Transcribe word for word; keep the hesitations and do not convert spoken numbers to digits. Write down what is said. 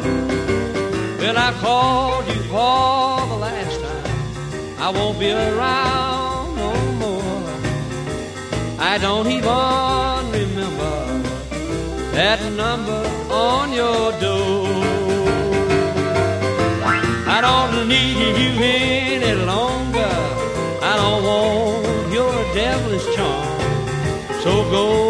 Well, I called you for the last time. I won't be around no more. I don't even remember that number on your door. I don't need you any longer. I don't want your devilish charm. So go